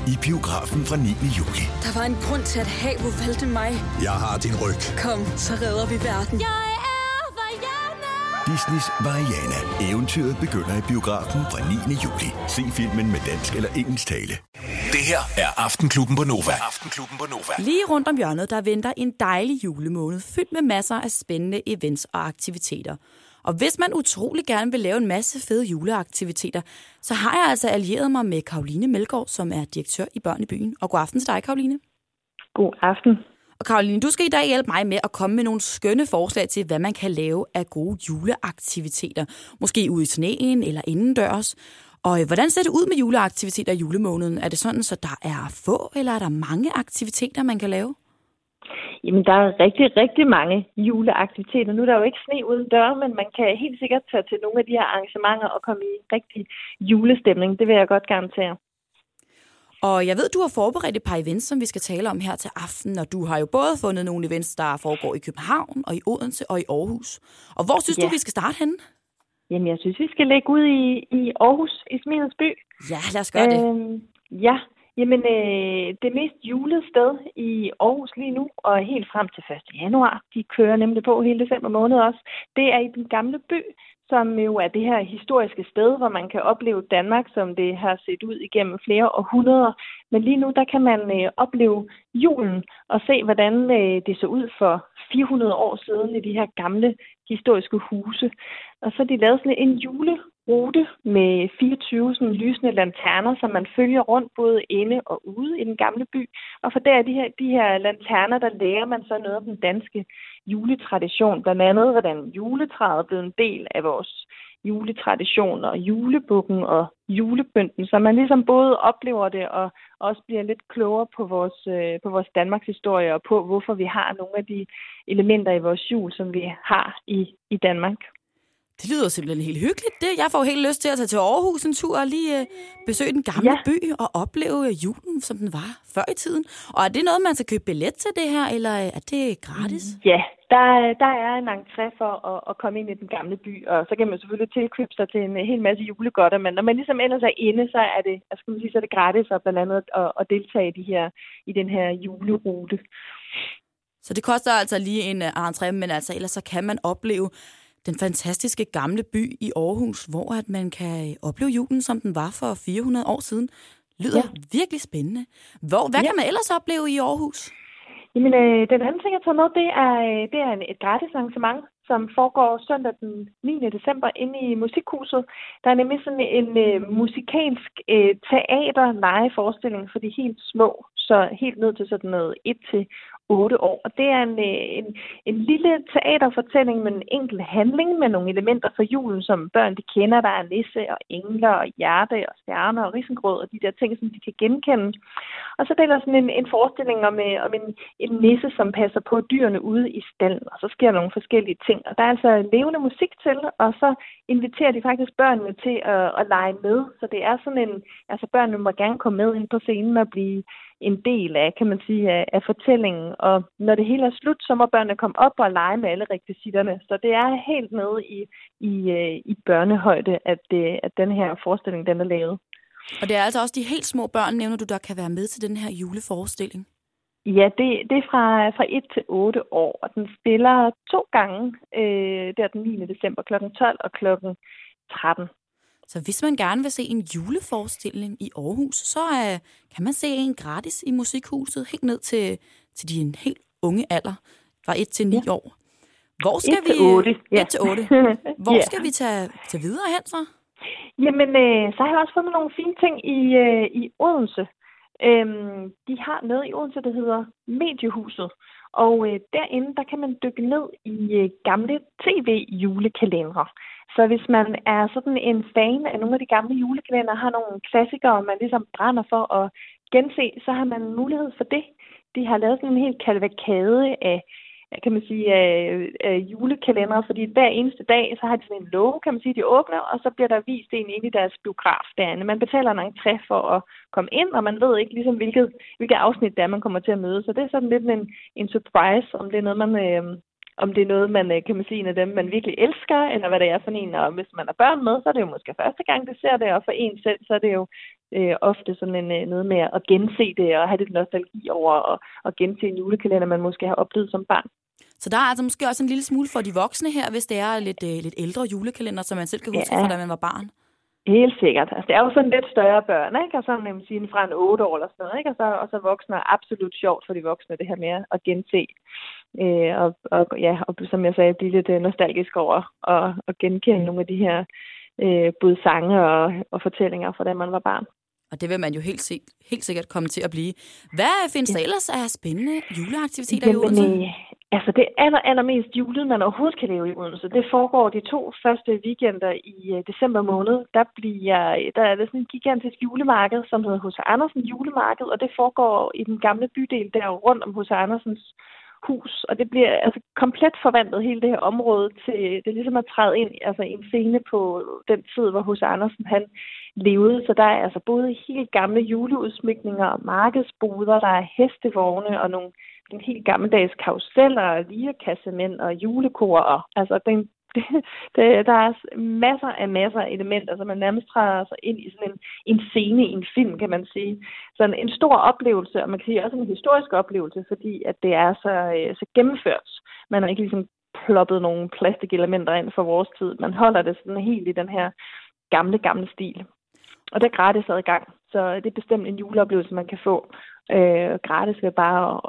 i biografen fra 9. juli. Der var en grund til, at havet valgte mig. Jeg har din ryg. Kom, så redder vi verden. Jeg er Vajana! Disneys Vaiana. Eventyret begynder i biografen fra 9. juli. Se filmen med dansk eller engelsk tale. Det her er Aftenklubben på Nova. Aftenklubben på Nova. Lige rundt om hjørnet, der venter en dejlig julemåned, fyldt med masser af spændende events og aktiviteter. Og hvis man utrolig gerne vil lave en masse fede juleaktiviteter, så har jeg altså allieret mig med Caroline Melgaard, som er direktør i Børn i Byen. Og god aften til dig, Caroline. God aften. Og Caroline, du skal i dag hjælpe mig med at komme med nogle skønne forslag til, hvad man kan lave af gode juleaktiviteter. Måske ude i sneen eller indendørs. Og hvordan ser det ud med juleaktiviteter i julemåneden? Er det sådan, så der er få, eller er der mange aktiviteter, man kan lave? Jamen, der er rigtig, rigtig mange juleaktiviteter. Nu er der jo ikke sne uden dør, men man kan helt sikkert tage til nogle af de her arrangementer og komme i rigtig julestemning. Det vil jeg godt garantere. Og jeg ved, du har forberedt et par events, som vi skal tale om her til aften. Og du har jo både fundet nogle events, der foregår i København, og i Odense og i Aarhus. Og hvor synes du, vi skal starte henne? Jamen, jeg synes, vi skal lægge ud i Aarhus, i Smilets by. Ja, lad os gøre det. Ja. Jamen, det mest julede sted i Aarhus lige nu, og helt frem til 1. januar, de kører nemlig på hele december måned også, det er i den gamle by, som jo er det her historiske sted, hvor man kan opleve Danmark, som det har set ud igennem flere århundreder. Men lige nu, der kan man opleve julen og se, hvordan det så ud for 400 år siden i de her gamle historiske huse. Og så er de lavet sådan en julerute med 24 sådan lysende lanterner, som man følger rundt både inde og ude i den gamle by. Og for der de her lanterner, der lærer man så noget om den danske juletradition. Blandt andet, hvordan juletræet er blevet en del af vores juletradition og julebukken og julebønten, så man ligesom både oplever det og også bliver lidt klogere på vores Danmarks historie og på, hvorfor vi har nogle af de elementer i vores jul, som vi har i Danmark. Det lyder simpelthen helt hyggeligt. Jeg får helt lyst til at tage til Aarhus en tur og lige besøge den gamle by og opleve julen, som den var før i tiden. Og er det noget, man skal købe billet til det her, eller er det gratis? Ja, der er en entré for at komme ind i den gamle by, og så kan man selvfølgelig tilkøbe sig til en hel masse julegodter, men når man ligesom ellers er inde, så er det, så er det gratis og blandt andet at deltage i den her julerute. Så det koster altså lige en entré, men altså ellers så kan man opleve den fantastiske gamle by i Aarhus, hvor at man kan opleve julen, som den var for 400 år siden. Lyder virkelig spændende. Hvad kan man ellers opleve i Aarhus? Jamen, den anden ting, jeg tager med, det er et gratis arrangement, som foregår søndag den 9. december inde i Musikhuset. Der er nemlig sådan en musikalsk teater-legeforestilling for de helt små, så helt ned til sådan noget 1-8 år. Og det er en lille teaterfortælling med en enkelt handling med nogle elementer fra julen, som børn de kender. Der er nisse og engler og hjerte og stjerner og risengrød og de der ting, som de kan genkende. Og så er der sådan en forestilling om en nisse, som passer på dyrene ude i stalden. Og så sker nogle forskellige ting. Og der er altså levende musik til, og så inviterer de faktisk børnene til at lege med. Så det er sådan børnene må gerne komme med ind på scenen og blive en del af, kan man sige, af fortællingen. Og når det hele er slut, så må børnene komme op og lege med alle rekvisitterne. Så det er helt nede i børnehøjde, at den her forestilling, den er lavet. Og det er altså også de helt små børn, nævner du, der kan være med til den her juleforestilling? Ja, det er fra 1 til 8 år, og den spiller 2 gange, der den 9. december kl. 12 og kl. 13. Så hvis man gerne vil se en juleforestilling i Aarhus, så kan man se en gratis i Musikhuset, helt ned til de helt unge alder, fra 1 til 9 år. Hvor skal 1 til 8. 1 til 8. Hvor skal vi tage videre hen så? Jamen, så har jeg også fundet nogle fine ting i Odense. De har noget i Odense, der hedder Mediehuset. Og derinde, der kan man dykke ned i gamle tv-julekalendere. Så hvis man er sådan en fan af nogle af de gamle julekalendere, har nogle klassikere, man ligesom brænder for at gense, så har man mulighed for det. De har lavet sådan en helt kavalkade af julekalendere, fordi hver eneste dag, så har de sådan en låge, kan man sige, de åbner, og så bliver der vist en ind i deres biograf derinde. Man betaler en entré for at komme ind, og man ved ikke ligesom, hvilket afsnit det er, man kommer til at møde. Så det er sådan lidt en surprise, om det er noget, man kan man sige, en af dem, man virkelig elsker, eller hvad det er for en. Og hvis man har børn med, så er det jo måske første gang, det ser det, og for en selv, så er det jo ofte sådan noget med at gense det og have lidt nostalgi over og gense en julekalender, man måske har oplevet som barn. Så der er altså måske også en lille smule for de voksne her, hvis det er lidt ældre julekalender, som man selv kan huske fra, da man var barn. Helt sikkert. Altså, det er jo sådan lidt større børn, ikke? Og så man sige fra en 8 år eller sådan noget, ikke? Og så voksne er absolut sjovt for de voksne, det her med at gense. Og som jeg sagde, blive lidt nostalgisk over og genkende nogle af de her både sange og fortællinger fra da man var barn. Og det vil man jo helt sikkert komme til at blive. Hvad findes der ellers af spændende juleaktiviteter i Odense? Altså det allermest julet, man overhovedet kan lave i Odense, det foregår de 2 første weekender i december måned. Der er det sådan et gigantisk julemarked, som hedder H.C. Andersen Julemarked, og det foregår i den gamle bydel der rundt om H.C. Andersens hus, og det bliver altså komplet forvandlet hele det her område til det ligesom at træde ind i en scene på den tid, hvor H.C. Andersen han levede. Så der er altså både helt gamle juleudsmykninger, markedsboder, der er hestevogne og nogle helt gammeldags karuseller, lirekassemænd og julekor. Altså der er masser af elementer, som man nærmest træder sig ind i sådan en scene i en film, kan man sige. Så en stor oplevelse, og man kan sige også en historisk oplevelse, fordi at det er så gennemført. Man har ikke ligesom ploppet nogle plastikelementer ind for vores tid. Man holder det sådan helt i den her gamle stil. Og det er gratis adgang, så det er bestemt en juleoplevelse, man kan få gratis ved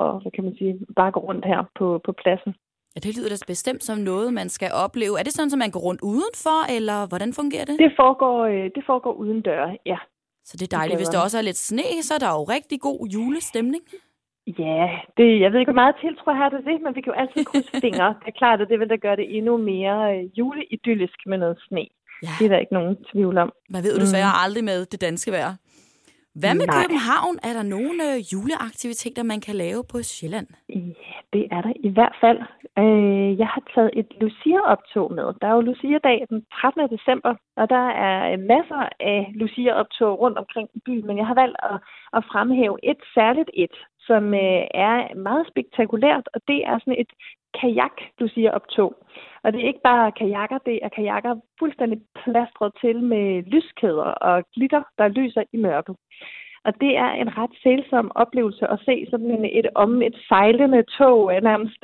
bare gå rundt her på pladsen. Ja, det lyder da bestemt som noget, man skal opleve. Er det sådan, at man går rundt udenfor, eller hvordan fungerer det? Det foregår uden døre, ja. Så det er dejligt. Hvis der også er lidt sne, så er der jo rigtig god julestemning. Ja, jeg ved ikke, hvor meget tiltro her til det, men vi kan jo altid krydse fingre. Det er klart, at det vil da gøre det endnu mere juleidyllisk med noget sne. Ja. Det er der ikke nogen tvivl om. Man ved jo desværre aldrig med det danske vejr. Hvad med København? Er der nogle juleaktiviteter, man kan lave på Sjælland? Ja, det er der i hvert fald. Jeg har taget et Lucia-optog med. Der er jo Lucia-dag den 13. december, og der er masser af Lucia-optog rundt omkring i byen, men jeg har valgt at fremhæve et særligt som er meget spektakulært, og det er sådan et kajak-Lucia-optog. Og det er ikke bare kajakker, det er kajakker fuldstændig plastret til med lyskæder og glitter, der lyser i mørket. Og det er en ret sælsom oplevelse at se sådan et sejlende tog, nærmest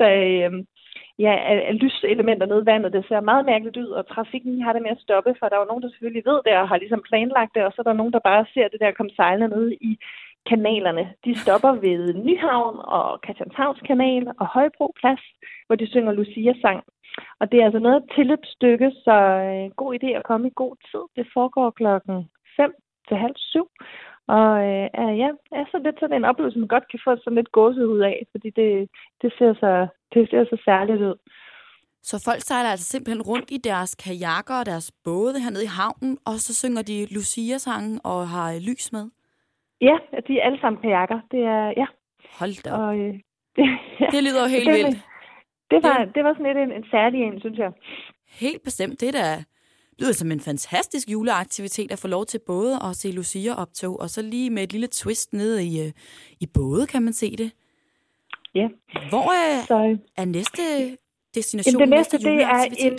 af lyselementer nede i vandet. Det ser meget mærkeligt ud, og trafikken har det med at stoppe, for der er jo nogen, der selvfølgelig ved det og har ligesom planlagt det, og så er der nogen, der bare ser det der komme sejlende nede i kanalerne. De stopper ved Nyhavn og Christianshavns kanal og Højbro Plads, hvor de synger Lucia-sang. Og det er altså noget tilløbsstykke, så god idé at komme i god tid. Det foregår 5:30 til 6:30. Og er så lidt sådan en oplevelse, man godt kan få sådan lidt gåsehud af, fordi det ser så særligt ud. Så folk sejler altså simpelthen rundt i deres kajakker og deres både hernede i havnen, og så synger de Lucia-sangen og har lys med? Ja, de er alle sammen kajakker. Det er, ja. Hold da op. Det lyder jo helt vildt. Det var sådan lidt en særlig en, synes jeg. Helt bestemt. Det lyder som en fantastisk juleaktivitet at få lov til både at se Lucia-optog, og så lige med et lille twist nede i både, kan man se det. Ja. Hvor er næste destination? Det næste, det er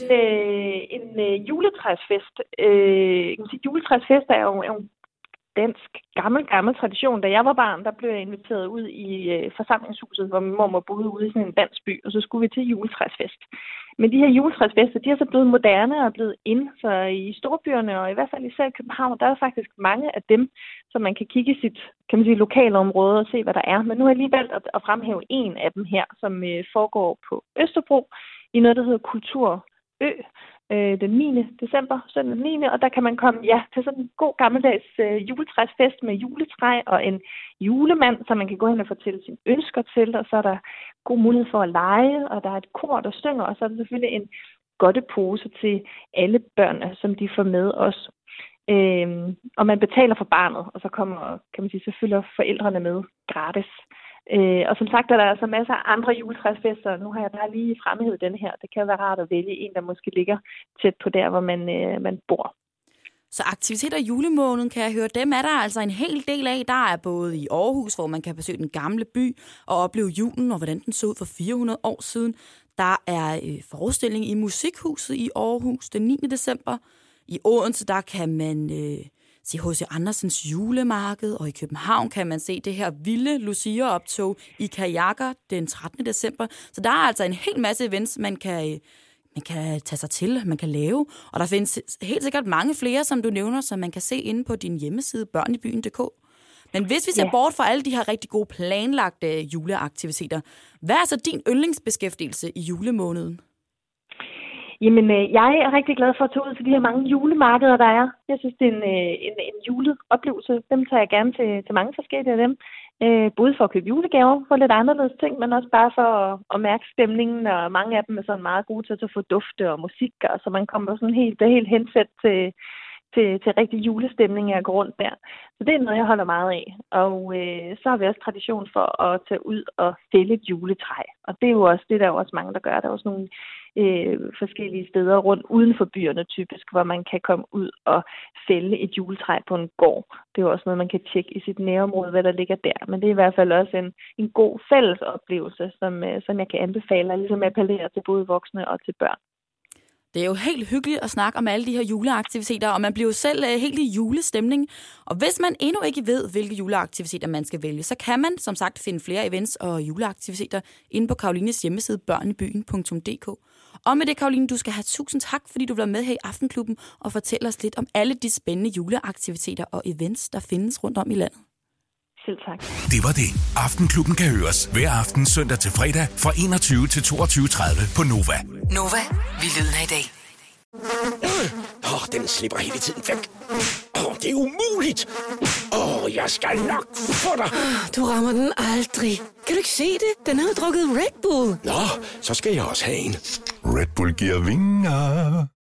en juletræsfest. Juletræsfest er jo en dansk gammel tradition. Da jeg var barn, der blev jeg inviteret ud i forsamlingshuset, hvor min mormor boede ude i sådan en landsby, og så skulle vi til juletræsfest. Men de her juletræsfester, de er så blevet moderne og blevet ind, så i storbyerne, og i hvert fald især i København, der er faktisk mange af dem, som man kan kigge i sit, kan man sige, lokalområde og se, hvad der er. Men nu har jeg lige valgt at fremhæve en af dem her, som foregår på Østerbro i noget, der hedder Kulturø. Den 9. december, søndag den 9. Og der kan man komme til sådan en god gammeldags juletræsfest med juletræ og en julemand, som man kan gå hen og fortælle sine ønsker til, og så er der god mulighed for at lege, og der er et kor, der synger, og så er der selvfølgelig en godtepose til alle børnene, som de får med også. Og man betaler for barnet, og så kommer, kan man sige, selvfølgelig forældrene med gratis. Og som sagt er der altså masser af andre juletræsfester. Nu har jeg bare lige fremhævet den her. Det kan være rart at vælge en, der måske ligger tæt på der, hvor man bor. Så aktiviteter i julemåneden, kan jeg høre, dem er der altså en hel del af. Der er både i Aarhus, hvor man kan besøge den gamle by og opleve julen og hvordan den så ud for 400 år siden. Der er forestilling i Musikhuset i Aarhus den 9. december. I Odense, der kan man se H.C. Andersens julemarked, og i København kan man se det her vilde Lucia-optog i kajakker den 13. december. Så der er altså en hel masse events, man kan tage sig til, man kan lave. Og der findes helt sikkert mange flere, som du nævner, som man kan se inde på din hjemmeside, børnebyen.dk. Men hvis vi ser bort fra alle de her rigtig gode planlagte juleaktiviteter, hvad er så din yndlingsbeskæftigelse i julemåneden? Jamen, jeg er rigtig glad for at tage ud til de her mange julemarkeder, der er. Jeg synes, det er en juleoplevelse. Dem tager jeg gerne til mange forskellige af dem. Både for at købe julegaver, for lidt anderledes ting, men også bare for at mærke stemningen, og mange af dem er sådan meget gode til at få dufte og musik, og så man kommer sådan helt hensat til rigtig julestemning at gå rundt der. Så det er noget, jeg holder meget af. Og så har vi også tradition for at tage ud og fælde et juletræ. Og det er jo også, det er der jo også mange, der gør. Der er også nogle forskellige steder rundt uden for byerne typisk, hvor man kan komme ud og fælde et juletræ på en gård. Det er jo også noget, man kan tjekke i sit nærområde, hvad der ligger der. Men det er i hvert fald også en god fælles oplevelse, som jeg kan anbefale, og ligesom appellere til både voksne og til børn. Det er jo helt hyggeligt at snakke om alle de her juleaktiviteter, og man bliver jo selv helt i julestemning. Og hvis man endnu ikke ved, hvilke juleaktiviteter man skal vælge, så kan man som sagt finde flere events og juleaktiviteter inde på Karolines hjemmeside børnebyen.dk. Og med det, Karoline, du skal have tusind tak, fordi du var med her i Aftenklubben og fortælle os lidt om alle de spændende juleaktiviteter og events, der findes rundt om i landet. Selv tak. Det var det. Aftenklubben kan høres hver aften søndag til fredag fra 21 til 22.30 på Nova. Nova, vi lyder i dag. Den slipper hele tiden væk. Det er umuligt. Jeg skal nok få dig. Du rammer den aldrig. Kan du ikke se det? Den har drukket Red Bull. Nå, så skal jeg også have en. Red Bull giver vinger.